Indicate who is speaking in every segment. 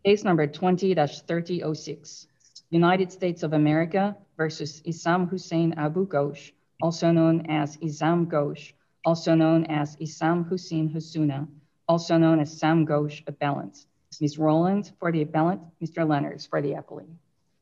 Speaker 1: Case number 20-3006, United States of America versus Issam Hussein Abu Ghosh, also known as Issam Ghosh, also known as Issam Hussein Hasuna, also known as Sam Ghosh, appellant. Ms. Rowland for the appellant, Mr. Lenners for the appellee.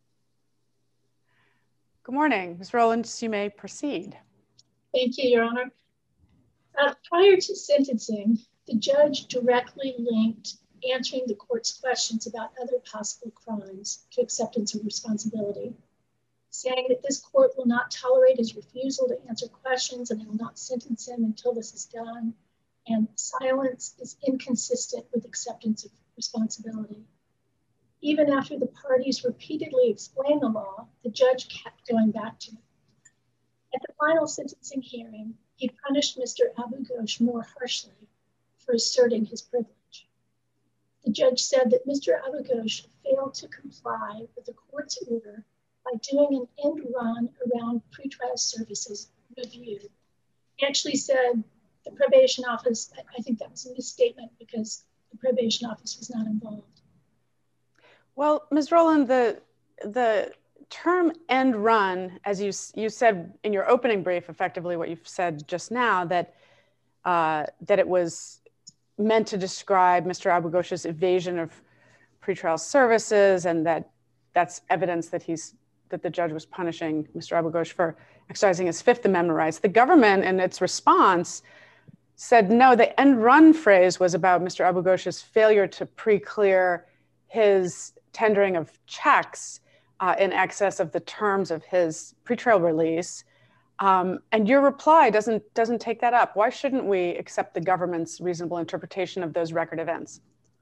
Speaker 2: Good morning. Ms. Rowland, you may proceed.
Speaker 3: Thank you, Your Honor. Prior to sentencing, the judge directly linked answering the court's questions about other possible crimes to acceptance of responsibility, saying that this court will not tolerate his refusal to answer questions and it will not sentence him until this is done, and silence is inconsistent with acceptance of responsibility. Even after the parties repeatedly explained the law, the judge kept going back to it. At the final sentencing hearing, he punished Mr. Abu Ghosh more harshly for asserting his privilege. The judge said that Mr. Abu Ghosh failed to comply with the court's order by doing an end run around pretrial services review. He actually said the probation office, I think that was a misstatement because the probation office was not involved.
Speaker 2: Well, Ms. Rowland, the term end run, as you said in your opening brief, effectively what you've said just now, that it was meant to describe Mr. Abu Ghosh's evasion of pretrial services, and that's evidence that the judge was punishing Mr. Abu Ghosh for exercising his Fifth Amendment rights. The government, in its response, said no, the end run phrase was about Mr. Abu Ghosh's failure to pre-clear his tendering of checks in excess of the terms of his pretrial release. And your reply doesn't take that up. Why shouldn't we accept the government's reasonable interpretation of those record events?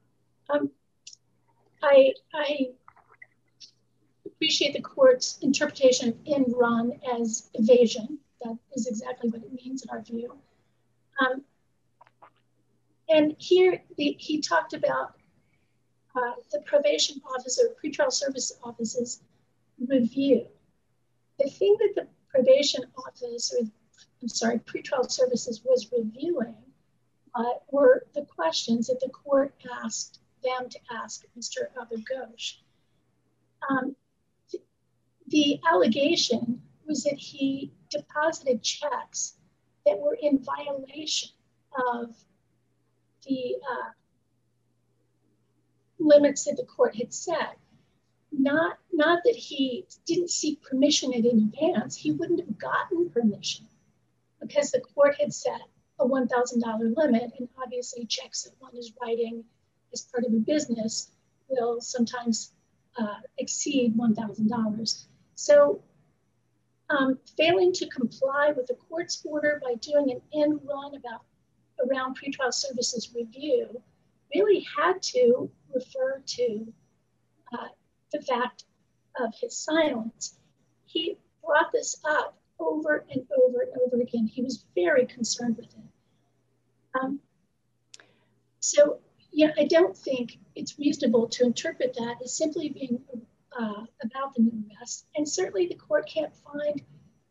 Speaker 3: I appreciate the court's interpretation of end run as evasion. That is exactly what it means in our view. And here he talked about the probation officer, pretrial service office's review. The thing that the probation office, pretrial services was reviewing were the questions that the court asked them to ask Mr. Abu Ghosh. The allegation was that he deposited checks that were in violation of the limits that the court had set. Not that he didn't seek permission in advance. He wouldn't have gotten permission because the court had set a $1,000 limit, and obviously checks that one is writing as part of a business will sometimes exceed $1,000. So failing to comply with the court's order by doing an end run around pretrial services review really had to refer to the fact of his silence. He brought this up over and over and over again. He was very concerned with it. So yeah, I don't think it's reasonable to interpret that as simply being about the new arrest. And certainly the court can't find,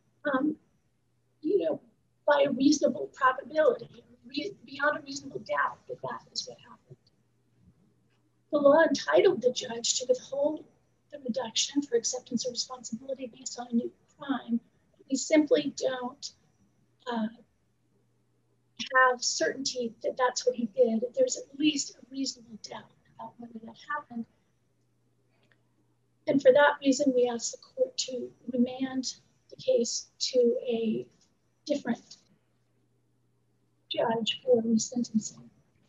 Speaker 3: by a reasonable probability, beyond a reasonable doubt that is what happened. The law entitled the judge to withhold the reduction for acceptance of responsibility based on a new crime. We simply don't have certainty that that's what he did. There's at least a reasonable doubt about whether that happened. And for that reason, we ask the court to remand the case to a different judge for resentencing.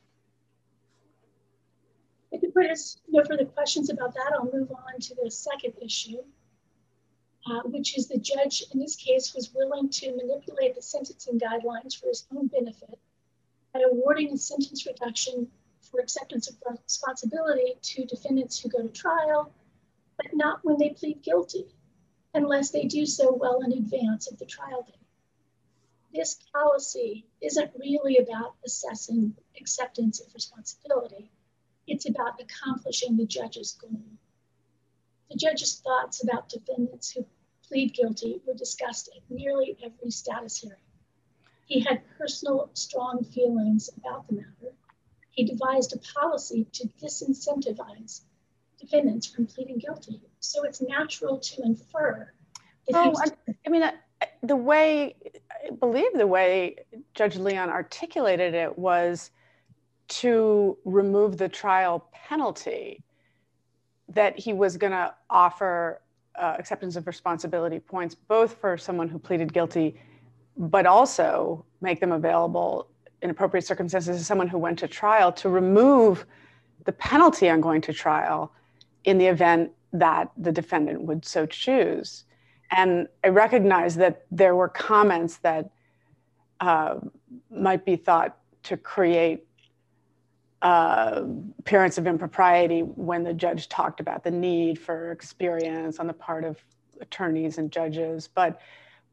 Speaker 3: If the court has no further questions about that, I'll move on to the second issue, which is the judge in this case was willing to manipulate the sentencing guidelines for his own benefit by awarding a sentence reduction for acceptance of responsibility to defendants who go to trial, but not when they plead guilty, unless they do so well in advance of the trial date. This policy isn't really about assessing acceptance of responsibility. It's about accomplishing the judge's goal. The judge's thoughts about defendants who plead guilty were discussed at nearly every status hearing. He had personal, strong feelings about the matter. He devised a policy to disincentivize defendants from pleading guilty. So it's natural to infer that
Speaker 2: well, I mean, the way, I believe the way Judge Leon articulated it was to remove the trial penalty, that he was going to offer acceptance of responsibility points, both for someone who pleaded guilty, but also make them available in appropriate circumstances to someone who went to trial, to remove the penalty on going to trial in the event that the defendant would so choose. And I recognize that there were comments that might be thought to create appearance of impropriety when the judge talked about the need for experience on the part of attorneys and judges. But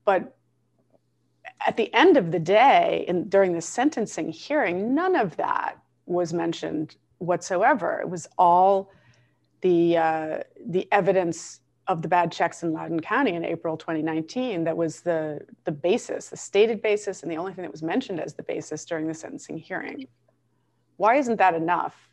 Speaker 2: at the end of the day, during the sentencing hearing, none of that was mentioned whatsoever. It was all the evidence of the bad checks in Loudoun County in April 2019 that was the basis, the stated basis, and the only thing that was mentioned as the basis during the sentencing hearing. Why isn't that enough?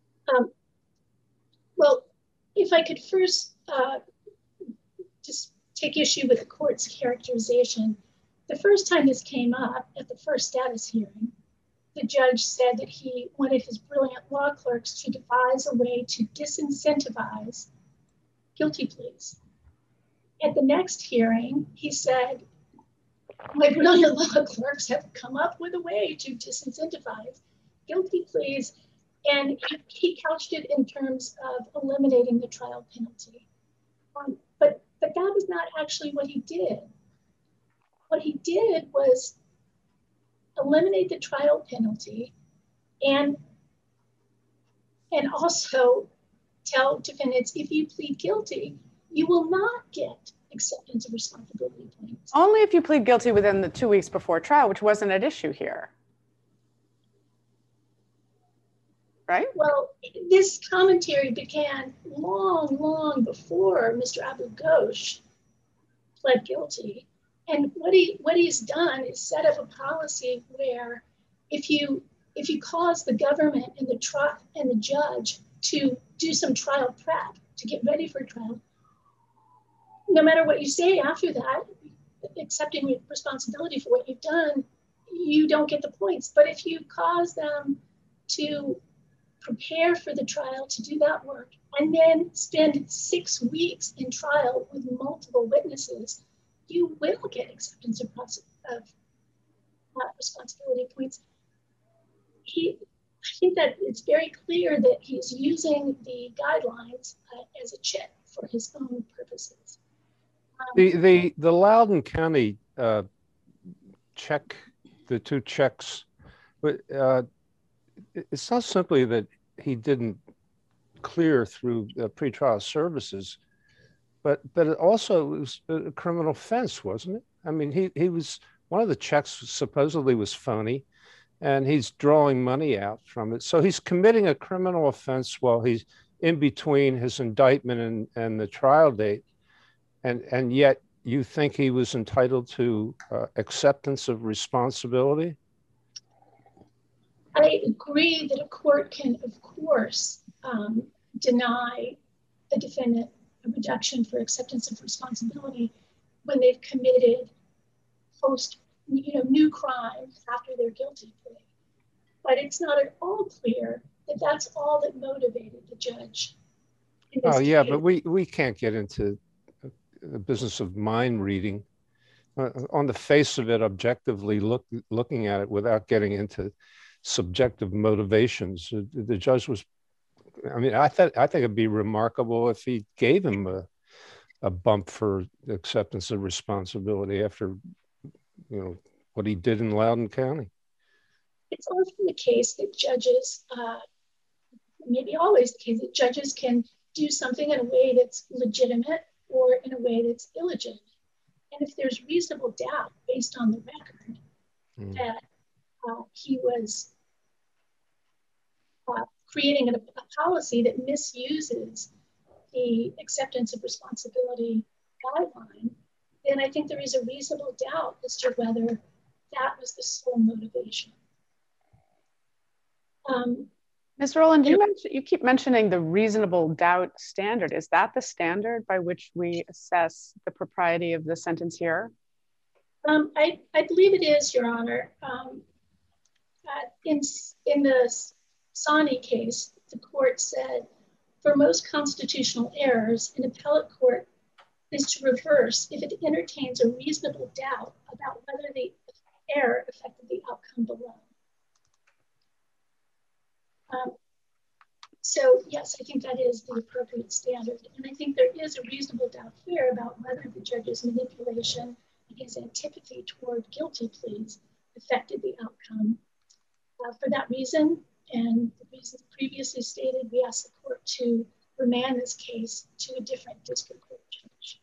Speaker 3: Well, if I could first just take issue with the court's characterization. The first time this came up at the first status hearing, the judge said that he wanted his brilliant law clerks to devise a way to disincentivize guilty pleas. At the next hearing, he said, my brilliant law clerks have come up with a way to disincentivize guilty pleas, and he couched it in terms of eliminating the trial penalty. But that was not actually what he did. What he did was eliminate the trial penalty and also tell defendants, if you plead guilty, you will not get acceptance of responsibility points.
Speaker 2: Only if you plead guilty within the 2 weeks before trial, which wasn't at issue here. Right?
Speaker 3: Well, this commentary began long before Mr. Abu-Ghosh pled guilty. And what he's done is set up a policy where if you cause the government and the judge to do some trial prep to get ready for trial, no matter what you say after that, accepting responsibility for what you've done, you don't get the points. But if you cause them to prepare for the trial, to do that work, and then spend 6 weeks in trial with multiple witnesses, you will get acceptance of responsibility points. I think that it's very clear that he's using the guidelines as a chip for his own purposes.
Speaker 4: The Loudoun County check, the two checks, but it's not simply that he didn't clear through pretrial services, but it also was a criminal offense, wasn't it? I mean, he was, one of the checks supposedly was phony, and he's drawing money out from it. So he's committing a criminal offense while he's in between his indictment and the trial date. And yet you think he was entitled to acceptance of responsibility?
Speaker 3: I agree that a court can, of course, deny a defendant a reduction for acceptance of responsibility when they've committed new crimes after their guilty plea. But it's not at all clear that that's all that motivated the judge.
Speaker 4: Oh yeah, but we can't get into the business of mind reading. On the face of it, objectively looking at it without getting into subjective motivations, the judge was, I mean, I think it'd be remarkable if he gave him a bump for acceptance of responsibility after, what he did in Loudoun County.
Speaker 3: It's often the case that judges, maybe always the case, that judges can do something in a way that's legitimate or in a way that's illegitimate. And if there's reasonable doubt based on the record that he was creating a policy that misuses the acceptance of responsibility guideline, then I think there is a reasonable doubt as to whether that was the sole motivation.
Speaker 2: Ms. Rowland, you keep mentioning the reasonable doubt standard. Is that the standard by which we assess the propriety of the sentence here?
Speaker 3: I believe it is, Your Honor. In the Sani case, the court said, for most constitutional errors, an appellate court is to reverse if it entertains a reasonable doubt about whether the error affected the outcome below. So yes, I think that is the appropriate standard. And I think there is a reasonable doubt here about whether the judge's manipulation and his antipathy toward guilty pleas affected the outcome. For that reason, and the reasons previously stated, we ask the court to remand this case to a different district court judge.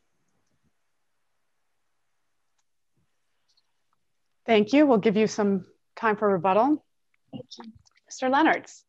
Speaker 2: Thank you. We'll give you some time for rebuttal.
Speaker 3: Thank you.
Speaker 2: Mr. Leonards.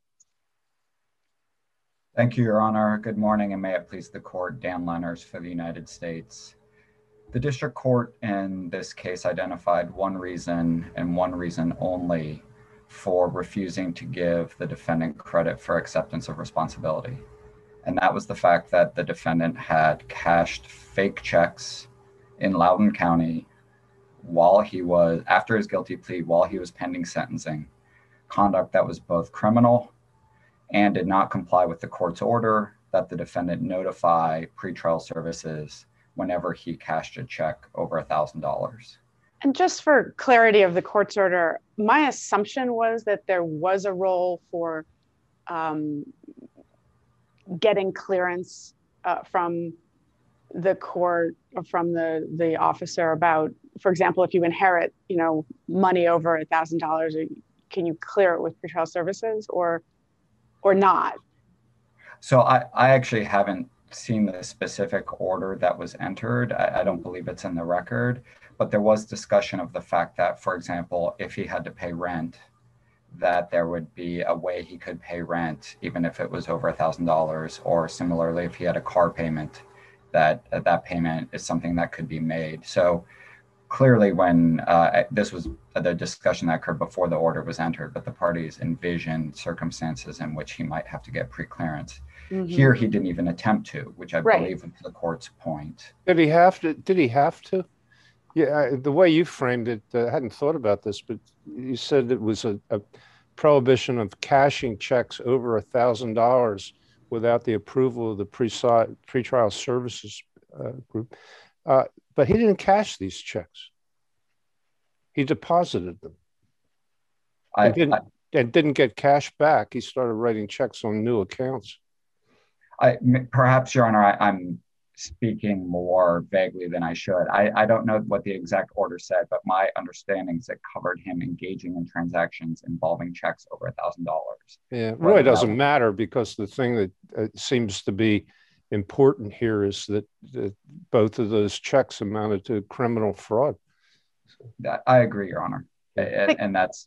Speaker 5: Thank you, Your Honor. Good morning, and may it please the court, Dan Leonards for the United States. The district court in this case identified one reason and one reason only for refusing to give the defendant credit for acceptance of responsibility. And that was the fact that the defendant had cashed fake checks in Loudoun County after his guilty plea, while he was pending sentencing, conduct that was both criminal and did not comply with the court's order that the defendant notify pretrial services whenever he cashed a check over $1,000.
Speaker 2: And just for clarity of the court's order, my assumption was that there was a role for getting clearance from the court or from the officer about, for example, if you inherit, money over $1,000, can you clear it with pretrial services or not?
Speaker 5: So I actually haven't seen the specific order that was entered. I don't believe it's in the record, but there was discussion of the fact that, for example, if he had to pay rent, that there would be a way he could pay rent, even if it was over $1,000, or similarly, if he had a car payment, that payment is something that could be made. So clearly when this was the discussion that occurred before the order was entered, but the parties envisioned circumstances in which he might have to get pre-clearance. Mm-hmm. Here, he didn't even attempt to, which I believe was the court's point.
Speaker 4: Did he have to? Yeah, the way you framed it, I hadn't thought about this, but you said it was a prohibition of cashing checks over $1,000 without the approval of the pretrial services group. But he didn't cash these checks. He deposited them. And didn't get cash back. He started writing checks on new accounts.
Speaker 5: Perhaps, Your Honor, I'm speaking more vaguely than I should. I don't know what the exact order said, but my understanding is it covered him engaging in transactions involving checks over $1,000.
Speaker 4: Yeah, it really doesn't matter, because the thing that seems to be important here is that both of those checks amounted to criminal fraud.
Speaker 5: I agree, Your Honor. And that's...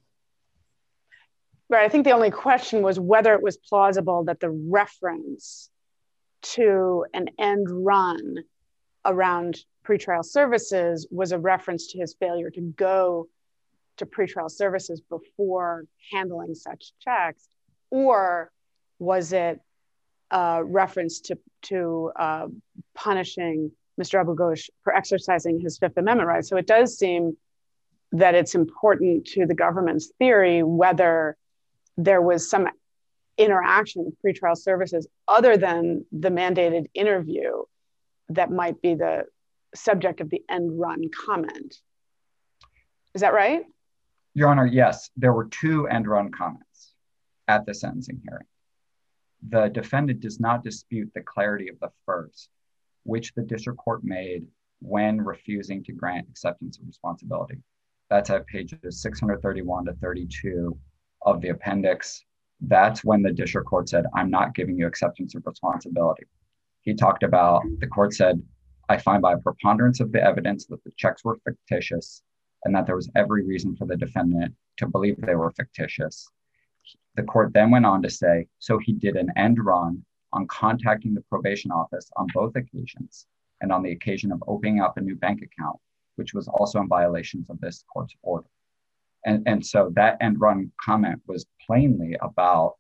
Speaker 2: Right. I think the only question was whether it was plausible that the reference to an end run around pretrial services was a reference to his failure to go to pretrial services before handling such checks, or was it a reference to punishing Mr. Abu-Ghosh for exercising his Fifth Amendment rights? So it does seem that it's important to the government's theory whether there was some interaction with pretrial services other than the mandated interview that might be the subject of the end run comment. Is that right?
Speaker 5: Your Honor, yes. There were two end run comments at the sentencing hearing. The defendant does not dispute the clarity of the first, which the district court made when refusing to grant acceptance of responsibility. That's at pages 631 to 32 of the appendix. That's when the district court said, I'm not giving you acceptance of responsibility. He talked about, the court said, I find by a preponderance of the evidence that the checks were fictitious and that there was every reason for the defendant to believe they were fictitious. The court then went on to say, so he did an end run on contacting the probation office on both occasions and on the occasion of opening up a new bank account, which was also in violations of this court's order. And so that end run comment was plainly about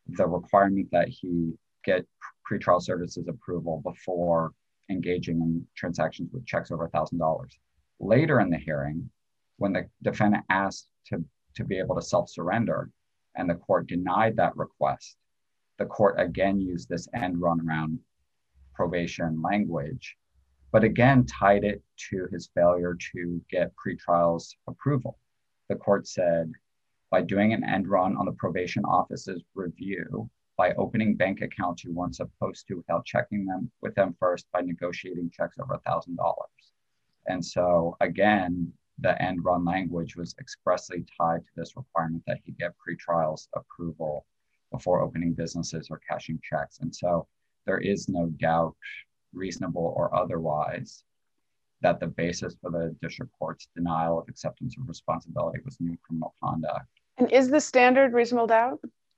Speaker 5: the requirement that he get pretrial services approval before engaging in transactions with checks over $1,000. Later in the hearing, when the defendant asked to be able to self-surrender and the court denied that request, the court again used this end run around probation language, but again tied it to his failure to get pretrial's approval. The court said, by doing an end run on the probation office's review, by opening bank accounts you weren't supposed to without checking them with them first, by negotiating checks over $1,000. And so again, the end run language was expressly tied to this requirement that he get pretrial's approval before opening businesses or cashing checks. And so there is no doubt, reasonable or otherwise, that the basis for the district court's denial of acceptance of responsibility was new criminal conduct.
Speaker 2: And is the standard reasonable doubt?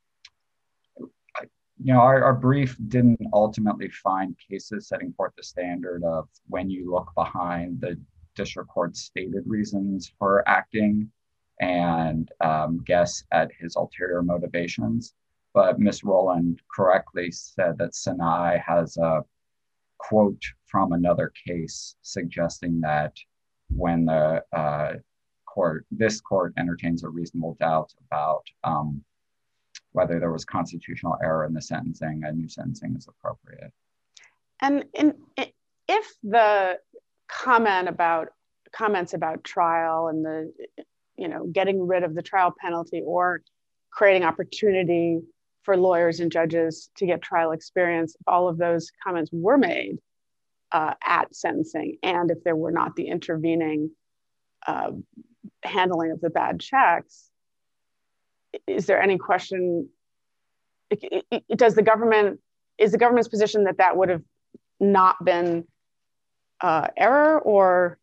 Speaker 5: Our brief didn't ultimately find cases setting forth the standard of when you look behind the district court's stated reasons for acting and guess at his ulterior motivations. But Ms. Rowland correctly said that Sinai has a quote from another case suggesting that when the this court entertains a reasonable doubt about whether there was constitutional error in the sentencing, a new sentencing is appropriate.
Speaker 2: And if the comments about trial and the getting rid of the trial penalty or creating opportunity for lawyers and judges to get trial experience, if all of those comments were made at sentencing, and if there were not the intervening handling of the bad checks, is there any question, is the government's position that would have not been error? Or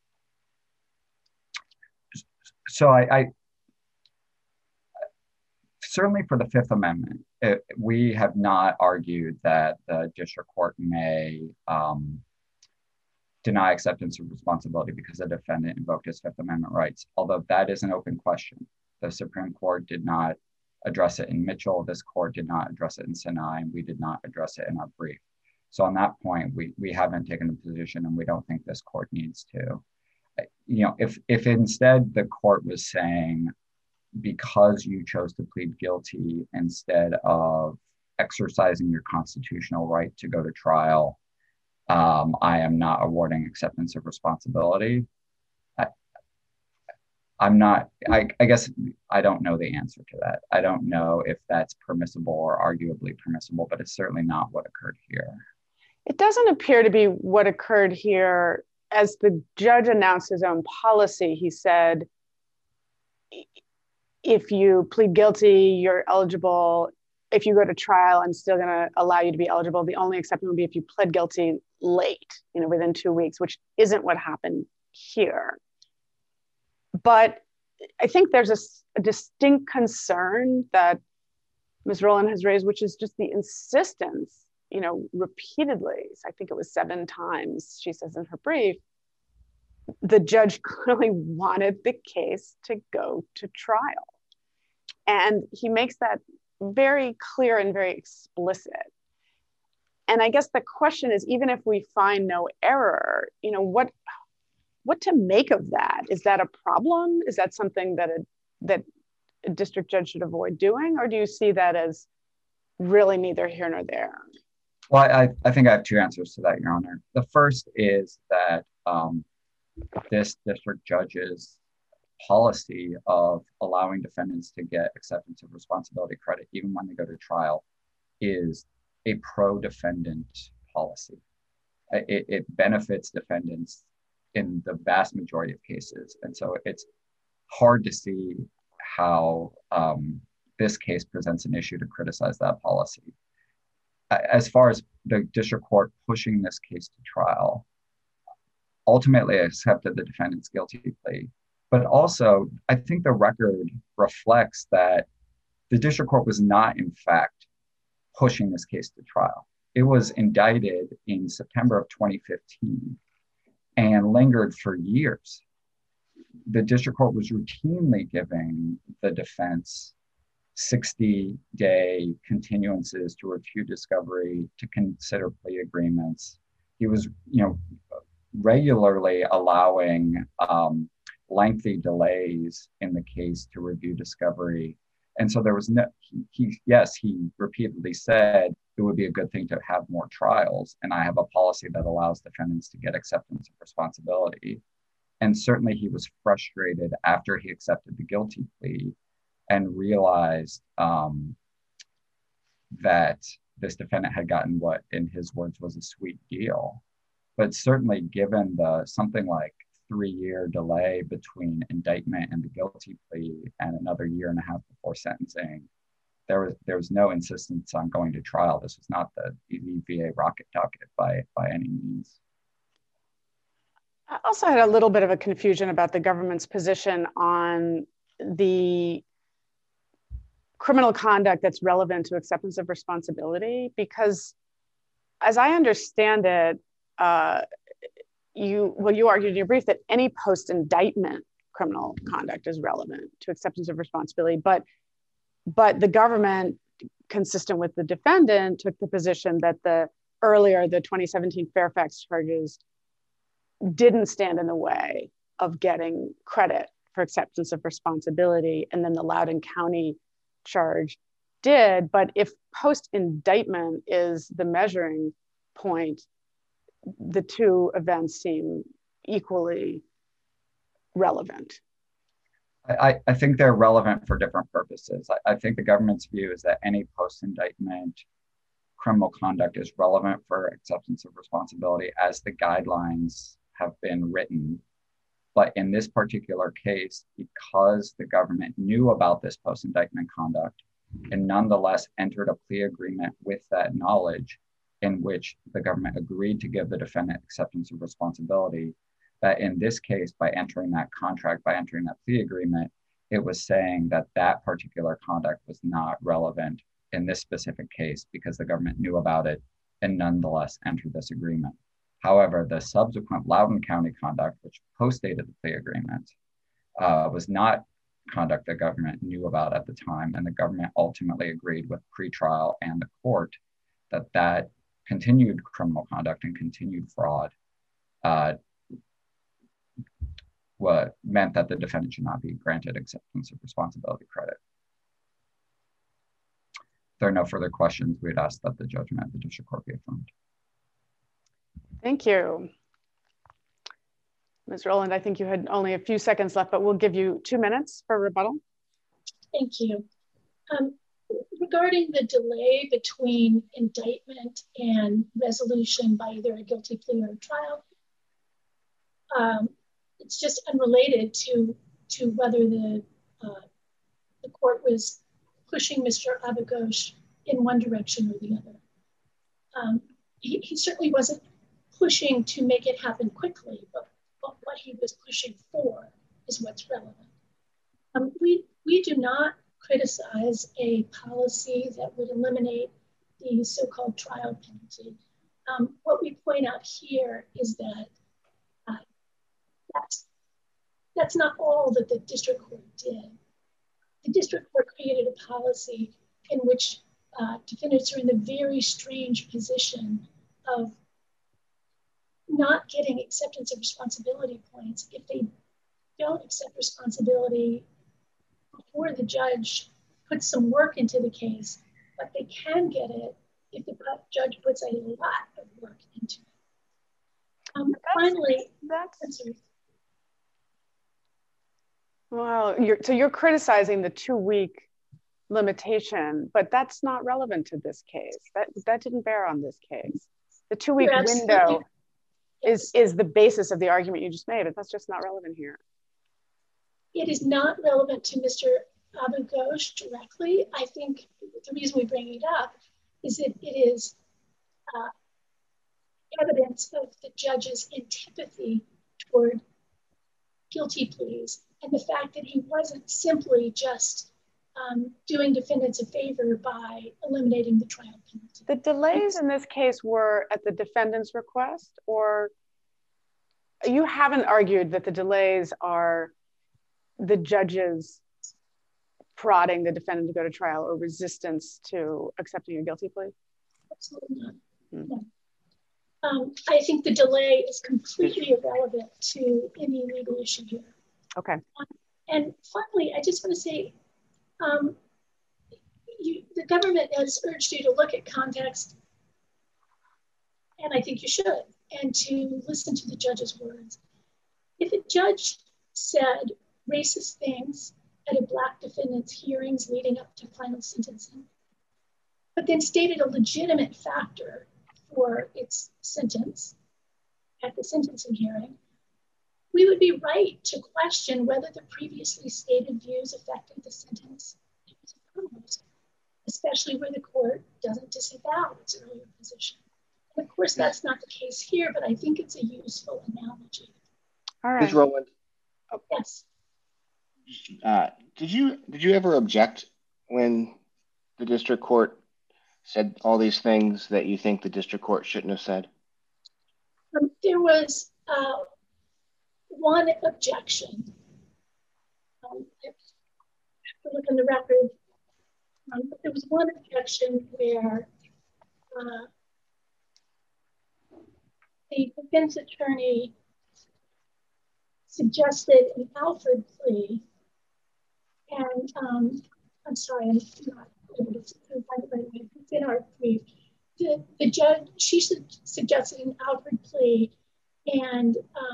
Speaker 5: so I certainly for the Fifth Amendment, we have not argued that the district court may deny acceptance of responsibility because the defendant invoked his Fifth Amendment rights, although that is an open question. The Supreme Court did not address it in Mitchell. This court did not address it in Sinai, and we did not address it in our brief. So on that point, we haven't taken a position, and we don't think this court needs to. If instead the court was saying, because you chose to plead guilty instead of exercising your constitutional right to go to trial, I am not awarding acceptance of responsibility. I guess I don't know the answer to that. I don't know if that's permissible or arguably permissible, but it's certainly not what occurred here.
Speaker 2: It doesn't appear to be what occurred here. As the judge announced his own policy, he said, if you plead guilty, you're eligible. If you go to trial, I'm still going to allow you to be eligible. The only exception would be if you pled guilty late, within 2 weeks, which isn't what happened here. But I think there's a distinct concern that Ms. Rowland has raised, which is just the insistence, repeatedly. So I think it was 7 times, she says in her brief, the judge clearly wanted the case to go to trial. And he makes that very clear and very explicit. And I guess the question is, even if we find no error, what to make of that? Is that a problem? Is that something that a district judge should avoid doing? Or do you see that as really neither here nor there?
Speaker 5: Well, I think I have 2 answers to that, Your Honor. The first is that this district judge's policy of allowing defendants to get acceptance of responsibility credit, even when they go to trial, is a pro-defendant policy. It benefits defendants in the vast majority of cases. And so it's hard to see how this case presents an issue to criticize that policy. As far as the district court pushing this case to trial, ultimately accepted the defendant's guilty plea. But also, I think the record reflects that the district court was not, in fact, pushing this case to trial. It was indicted in September of 2015 and lingered for years. The district court was routinely giving the defense 60-day continuances to review discovery, to consider plea agreements. He was, regularly allowing lengthy delays in the case to review discovery. And so there was no, he repeatedly said it would be a good thing to have more trials. And I have a policy that allows defendants to get acceptance of responsibility. And certainly he was frustrated after he accepted the guilty plea and realized that this defendant had gotten what, in his words, was a sweet deal. But certainly given the something like 3-year delay between indictment and the guilty plea and another 1.5 years before sentencing, there was no insistence on going to trial. This was not the VA rocket docket by any means.
Speaker 2: I also had a little bit of a confusion about the government's position on the criminal conduct that's relevant to acceptance of responsibility, because as I understand it, you argued in your brief that any post-indictment criminal conduct is relevant to acceptance of responsibility, but the government, consistent with the defendant, took the position that the 2017 Fairfax charges didn't stand in the way of getting credit for acceptance of responsibility, and then the Loudoun County charge did. But if post-indictment is the measuring point, the two events seem equally relevant.
Speaker 5: I think they're relevant for different purposes. I think the government's view is that any post-indictment criminal conduct is relevant for acceptance of responsibility as the guidelines have been written. But in this particular case, because the government knew about this post-indictment conduct and nonetheless entered a plea agreement with that knowledge, in which the government agreed to give the defendant acceptance of responsibility, that in this case, by entering that contract, by entering that plea agreement, it was saying that that particular conduct was not relevant in this specific case because the government knew about it and nonetheless entered this agreement. However, the subsequent Loudoun County conduct, which postdated the plea agreement, was not conduct the government knew about at the time, and the government ultimately agreed with pretrial and the court that continued criminal conduct and continued fraud what meant that the defendant should not be granted acceptance of responsibility credit. If there are no further questions, we'd ask that the judgment of the district court be affirmed.
Speaker 2: Thank you. Ms. Rowland, I think you had only a few seconds left, but we'll give you 2 minutes for rebuttal.
Speaker 3: Thank you. Regarding the delay between indictment and resolution by either a guilty plea or a trial, it's just unrelated to whether the court was pushing Mr. Abu-Ghosh in one direction or the other. He certainly wasn't pushing to make it happen quickly, but what he was pushing for is what's relevant. We do not criticize a policy that would eliminate the so-called trial penalty. What we point out here is that that's not all that the district court did. The district court created a policy in which defendants are in the very strange position of not getting acceptance of responsibility points if they don't accept responsibility before the judge puts some work into the case, but they can get it if the judge puts a lot of work into it. Finally,
Speaker 2: well, you're criticizing the 2-week limitation, but that's not relevant to this case. That didn't bear on this case. The 2-week window is the basis of the argument you just made, but that's just not relevant here.
Speaker 3: It is not relevant to Mr. Abu-Ghosh directly. I think the reason we bring it up is that it is evidence of the judge's antipathy toward guilty pleas and the fact that he wasn't simply just doing defendants a favor by eliminating the trial penalty.
Speaker 2: The delays in this case were at the defendant's request, or you haven't argued that the delays are the judge's prodding the defendant to go to trial or resistance to accepting a guilty plea?
Speaker 3: Absolutely not. No. I think the delay is completely irrelevant to any legal issue here.
Speaker 2: Okay.
Speaker 3: And finally, I just want to say, the government has urged you to look at context, and I think you should, and to listen to the judge's words. If a judge said racist things at a Black defendant's hearings leading up to final sentencing, but then stated a legitimate factor for its sentence at the sentencing hearing, we would be right to question whether the previously stated views affected the sentence it was imposed, especially where the court doesn't disavow its earlier position. And of course, that's not the case here, but I think it's a useful analogy.
Speaker 2: All right.
Speaker 6: Ms. Rowland.
Speaker 3: Oh, yes.
Speaker 6: Did you ever object when the district court said all these things that you think the district court shouldn't have said?
Speaker 3: There was one objection. I have to look in the record. But there was one objection where the defense attorney suggested an Alford plea, and I'm sorry, I'm not able to find it right away. It's in our brief. The judge, she suggested an Alford plea, and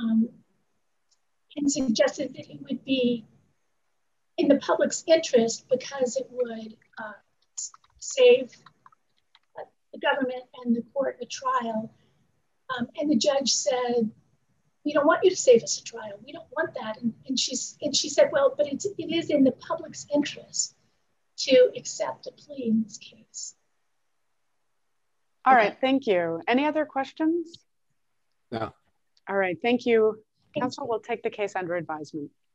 Speaker 3: suggested that it would be in the public's interest because it would save the government and the court a trial. And the judge said, "We don't want you to save us a trial. We don't want that." And she said, "Well, but it is in the public's interest to accept a plea in this case."
Speaker 2: All right, thank you. Any other questions?
Speaker 4: No.
Speaker 2: All right, thank you. Counsel will take the case under advisement.